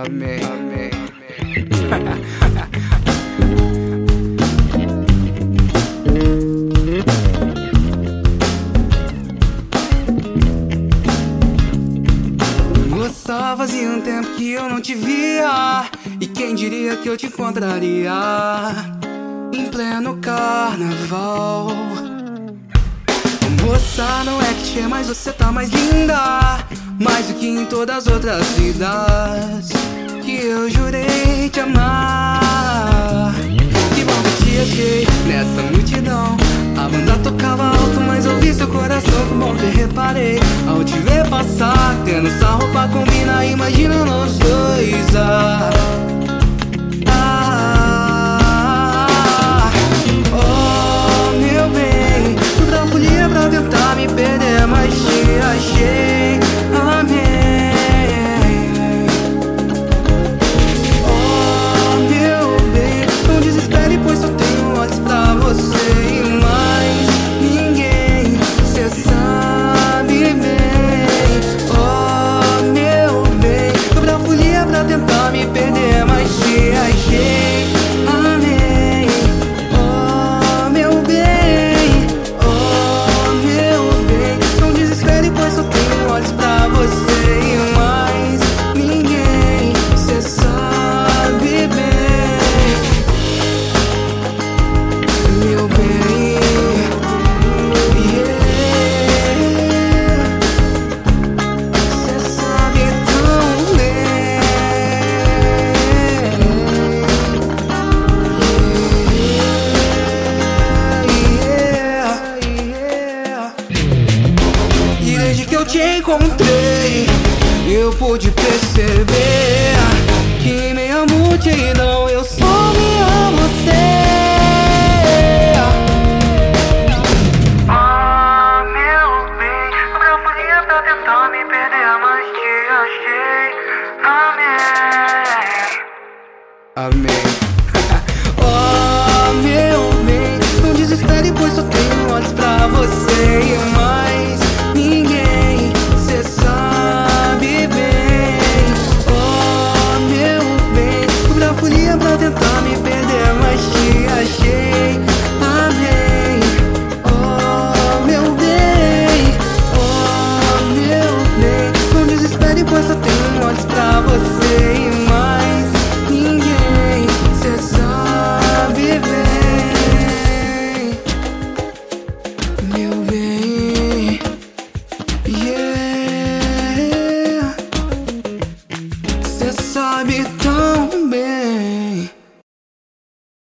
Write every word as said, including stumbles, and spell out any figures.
Amém, amém, amém. Moça, fazia um tempo que eu não te via, e quem diria que eu te encontraria em pleno carnaval. Moça, não é clichê, mas você tá mais linda, mais do que em todas as outras vidas que eu jurei te amar. Que bom que te achei nessa multidão. A banda tocava alto, mas ouvi seu coração. Que bom que reparei ao te ver passar, tendo essa roupa combina, imagina nós dois. Ah, ah, oh meu bem, toda folia pra tentar me perder, mas te achei. Amém. Oh meu bem, não desespere, pois só tenho olhos pra você e mais ninguém, cê sabe bem. Oh meu bem, toda folia pra tentar me perder, mas te achei. Amém. Oh meu bem, oh meu bem, não desespere, pois só tenho olhos pra você e mais ninguém, cê sabe bem. Meu bem, yeah, cê sabe tão bem. Yeah, yeah. E desde que eu te encontrei, eu pude perceber que em meio à multidão eu só via você. Ah, meu bem, eu podia pra tentar me perder, mas te achei. Amém. Amém. Oh meu bem, não desespere, pois só tenho olhos pra você e mais ninguém, cê sabe bem. Oh meu bem, toda folia pra tentar me perder, mas te achei. Amém. Oh meu bem, oh meu bem, não desespere, pois só tenho olhos pra você e mais ninguém, cê sabe bem. Meu bem, yeah, cê sabe tão bem.